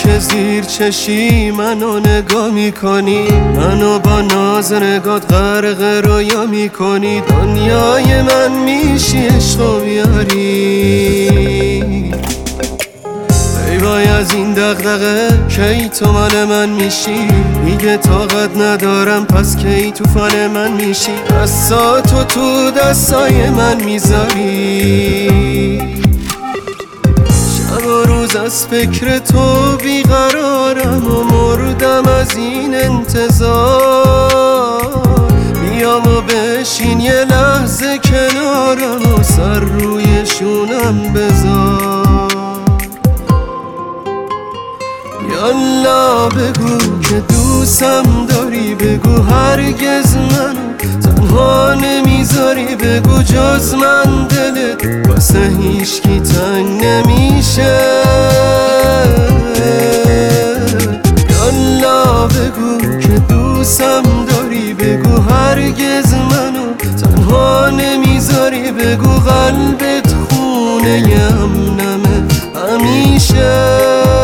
که زیر چشی منو نگاه میکنی، منو با ناز نگات غرق رویا میکنی. دنیای من میشی عشق و بیاری، ای وای از این دغدغه کی تو مال من میشی. میگه طاقت ندارم پس کی تو فال من میشی. دستاتو تو دستای من میذاری، شب و روز از فکر تو بیقرارم و مردم از این انتظار. بیام و بشین یه لحظه کنارم و سر روی شونم بذار. یالا بگو که دوستم داری، بگو هرگز منو تنها نمیذاری. بگو جز من دلت واسه هیچکی تنگ نمیشه. یالا بگو که دوستم داری، بگو هرگز منو تنها نمیذاری. بگو قلبت خونه امنمه همیشه.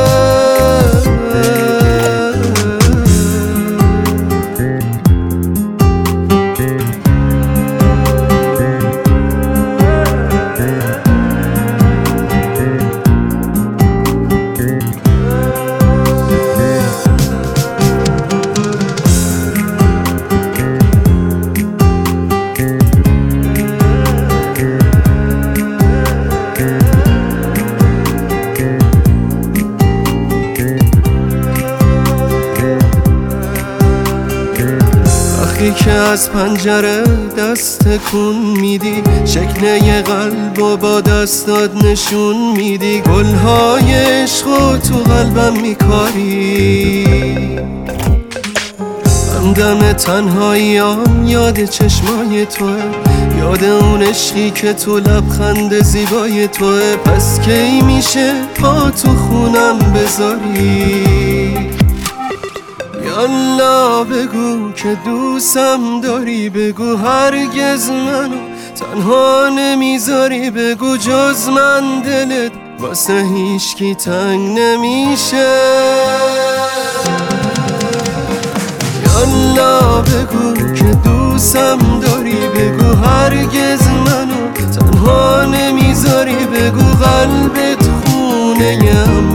وقتی که از پنجره دست کن میدی، شکل یه قلب و با دستات نشون میدی. گلهای عشقو تو قلبم میکاری، همدم تنهاییام یاد چشمای توه، یاد اون عشقی که تو لبخند زیبای توه. پس کی میشه پا تو خونم بذاری؟ یالا بگو که دوستم داری، بگو هرگز منو تنها نمیذاری. بگو جز من دلت واسه هیچکی تنگ نمیشه. یالا بگو که دوستم داری، بگو هرگز منو تنها نمیذاری. بگو قلبت خونه